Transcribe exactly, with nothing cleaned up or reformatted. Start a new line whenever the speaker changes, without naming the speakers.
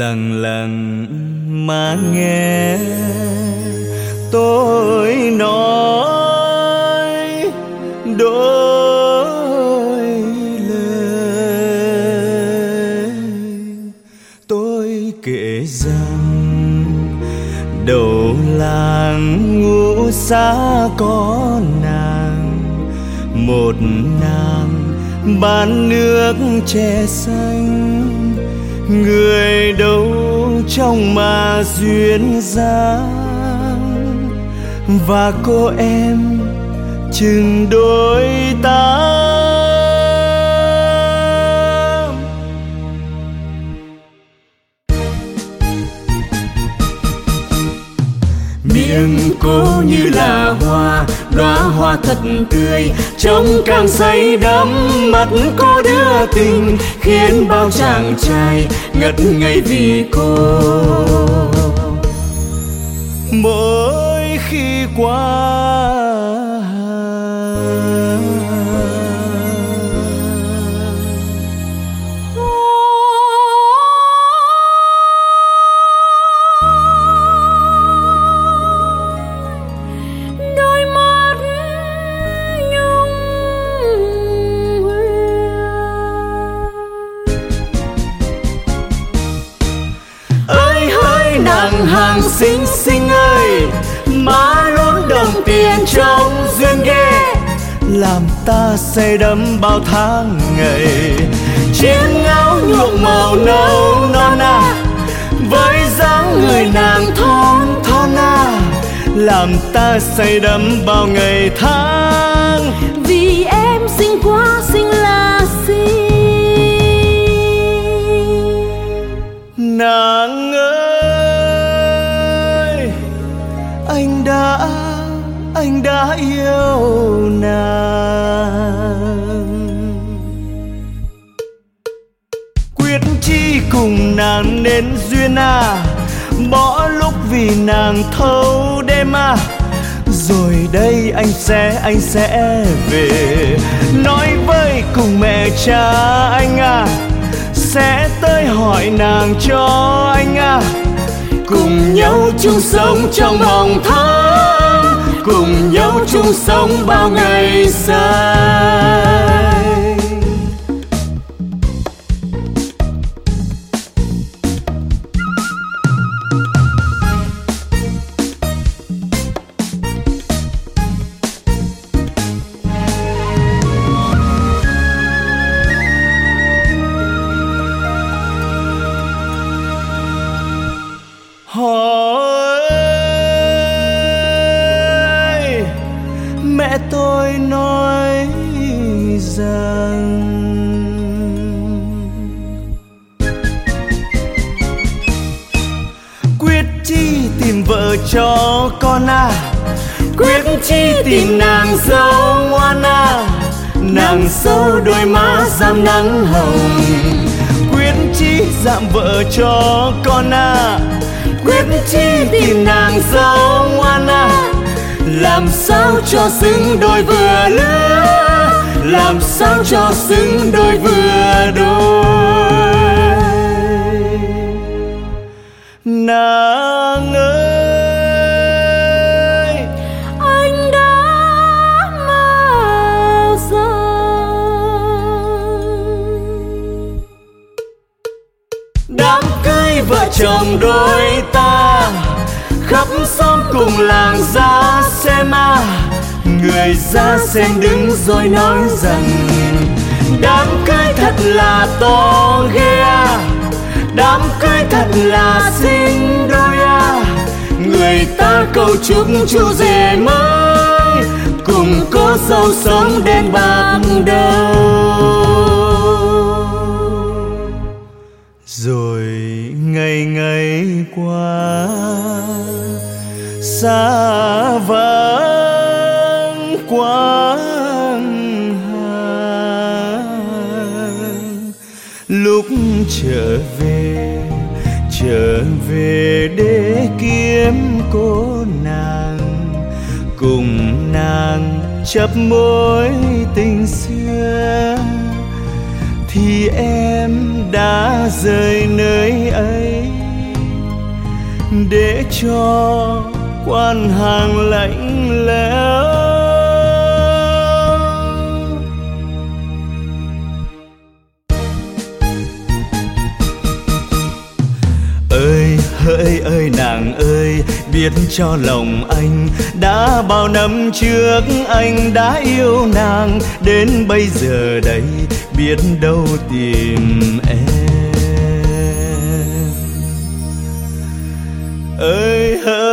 Lần lần mà nghe tôi nói đôi lời, tôi kể rằng đầu làng Ngũ Xã có nàng, một nàng bán nước chè xanh. Người đâu trong mà duyên dáng, và cô em chừng đôi tám. Miệng cô như là hoa, đóa hoa thật tươi, trông càng say đắm. Mắt cô đưa tình, khiến bao chàng trai ngất ngây vì cô. Mỗi khi qua hàng xinh xinh ơi, má lún đồng tiền trong duyên ghê, làm ta say đắm bao tháng ngày. Chiếc áo nhuộm màu nâu non à, với dáng người nàng thon thon à, làm ta say đắm bao ngày tháng.
Vì em xinh quá xinh là xinh.
Nàng ơi, anh đã, anh đã yêu nàng. Quyết chi cùng nàng nên duyên à, bỏ lúc vì nàng thâu đêm à. Rồi đây anh sẽ, anh sẽ về, nói với cùng mẹ cha anh à, sẽ tới hỏi nàng cho anh à. Cùng nhau chung sống trong vòng tháng, cùng nhau chung sống bao ngày dài. Hỏi mẹ tôi nói rằng quyết chi tìm vợ cho con à, quyết chi tìm nàng dâu ngoan à, nàng dâu đôi má rám nắng hồng. Quyết chi dạm vợ cho con à, quyết chi tìm nàng dâu ngoan à, làm sao cho xứng đôi vừa lứa, làm sao cho xứng đôi vừa đôi. Nàng ơi,
anh đã mơ rằng
đám cưới vợ chồng đôi ta, khắp xóm cùng làng ra xem à. Người ra xem đứng rồi nói rằng đám cưới thật là to ghê à, đám cưới thật là xinh đôi à. Người ta cầu chúc chú rể mới cùng cô dâu sống đến bạc đầu. Rồi ngày ngày qua xa vắng quãng hàng, lúc trở về trở về để kiếm cô nàng, cùng nàng chấp mối tình xưa. Thì em đã rời nơi ấy để cho quan hàng lạnh lẽo. Ơi hỡi ơi nàng ơi, biết cho lòng anh, đã bao năm trước anh đã yêu nàng, đến bây giờ đây biết đâu tìm em. Ơi hỡi